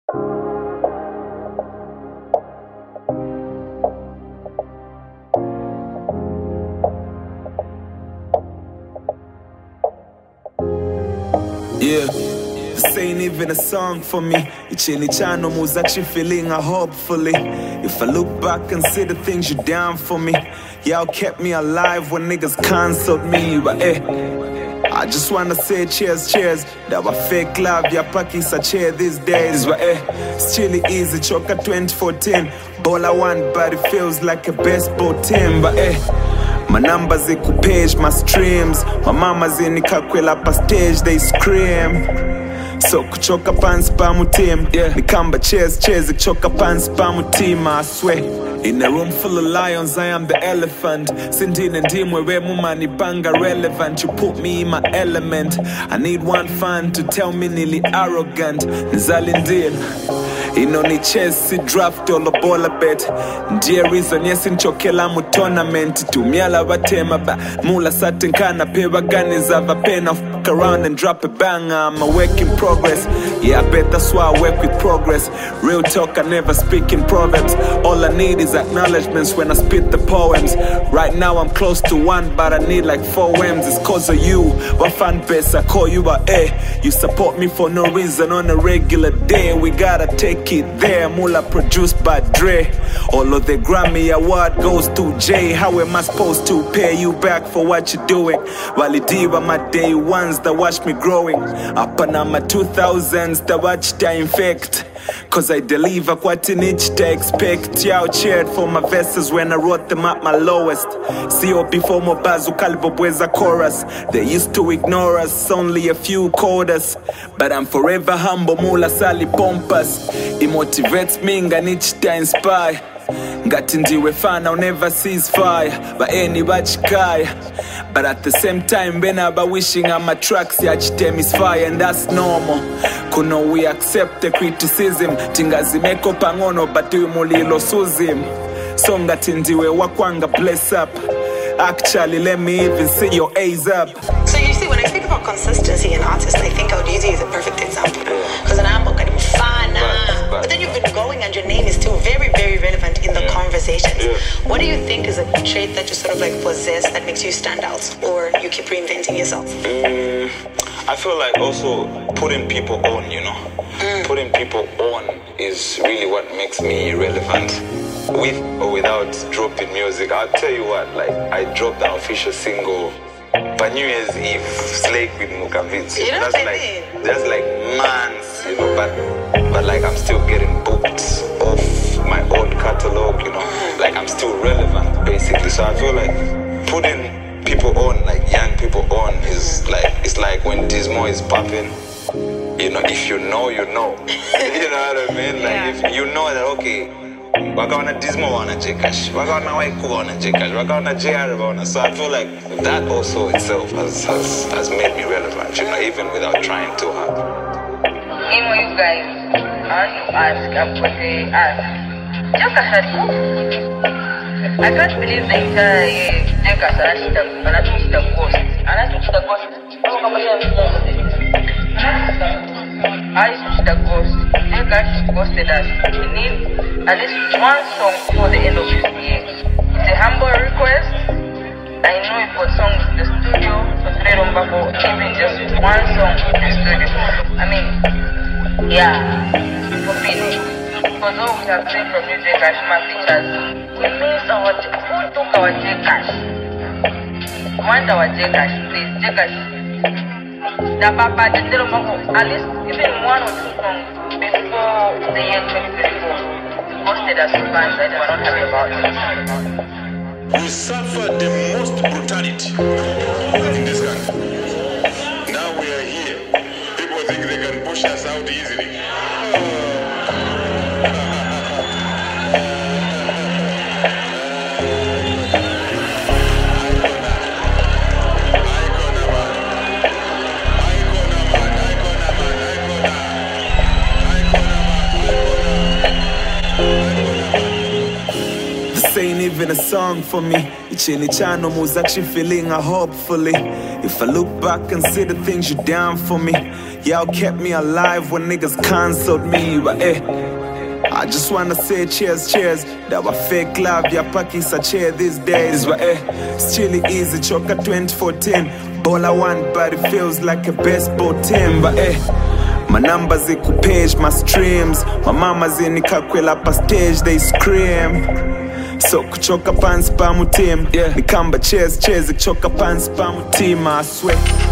Yeah, this ain't even a song for me. Ichini chano was actually feeling hopefully. If I look back and see the things you done for me, y'all kept me alive when niggas cancelled me. But I just wanna say cheers, cheers. That was fake love, ya pakisa chair these days. But it's chilly easy, choka 2014. All I want, but it feels like a baseball team. But my numbers equal page, my streams. My mama's in the kakwela pa stage, they scream. So kuchoka pants pa mutim. Nikamba cheers, kuchoka pants pa mutim, I swear. In a room full of lions, I am the elephant. Sindin and dim where mumani banga relevant. You put me in my element. I need one fan to tell me nearly arrogant. Nzalindin. Inoni chesi draft all the baller bet. Dear reason yes in chokela mu tournament. Tumiala batema ba mula satin kana pewa gani zava pen off around and drop a banger. I'm a work in progress. Yeah, I bet that's why I work with progress. Real talk, I never speak in proverbs. All I need is acknowledgements when I spit the poems. Right now I'm close to one, but I need like 4 M's. It's cause of you. What fan base I call you a You support me for no reason on a regular day. We gotta take it there. Mula produced by Dre. All of the Grammy award goes to Jay. How am I supposed to pay you back for what you're doing? Walidiva my day ones that watch me growing. Up and my 2000s that watch the infect. Cause I deliver what in each to expect. Y'all cheered for my verses when I wrote them at my lowest. COP for my bazu kalibobweza chorus. They used to ignore us, only a few called us. But I'm forever humble, mula sali pompas. It motivates me, nganichi to inspire. Ngati ndiwe fan, I'll never cease fire. But any bachikaya. But at the same time, when I wishing I'm a tracks, yachitem is fire, and that's normal. Kuno we accept the criticism. Tingazimeko pangono, but we mulilo suzim. So ngati ndiwe wakwanga bless up. Actually, let me even see your A's up. So you see, when I speak about consistency in artists, I think I would use you as a perfect example. Because an album can be fun, but then you've been going and your name is still very, very relevant in the conversations. What do you think is a trait that you sort of like possess that makes you stand out, or you keep reinventing yourself? I feel like also putting people on, you know? Putting people on is really what makes me relevant. With or without dropping music, I'll tell you what, like I dropped an official single by New Year's Eve, Slake with Mukavitz. You know that's like months, you know, but like I'm still getting booked off my old catalog, you know, like I'm still relevant basically. So I feel like putting people on, like young people on, is like, it's like when Dismo is popping. You know, if you know, you know. You know what I mean? Like if you know that, okay, wakaona Dismo wana Jkash, wakaona Waiku wana Jkash, wakaona JR wana. So I feel like that also itself has made me relevant, you know, even without trying too hard. Imo, you guys, I want to ask what they ask. Just a shot. I can't believe the entire Jkash anatushita ghost. Anatushita ghost. The ghost. Jkash ghosted us. We need at least one song before the end of this year. It's a humble request. I know you've got songs in the studio, but even just one song in the studio. I mean, yeah, for Pini. For those who have seen from you, Jkash, my pictures, we miss who took our Jkash? We want our Jkash, please. Jkash. At least even 1 or 2 songs before the year 2024 posted as fans that were not happy about it. We suffered the most brutality in this country. Now we are here. People think they can push us out easily. even a song for me. Ichini chano moves actually feeling hopefully. If I look back and see the things you done for me, y'all kept me alive when niggas cancelled me. But I just wanna say cheers, cheers. That was fake love, ya pakis a chair these days. But it's chilly easy, choka 2014. All I want, but it feels like a baseball team. But my numbers equal page, my streams. My mama's in the kakwela pa stage, they scream. So kuchoka pants pa mutim. Nikamba cheers, cheers, kuchoka pants pa mutima, I swear.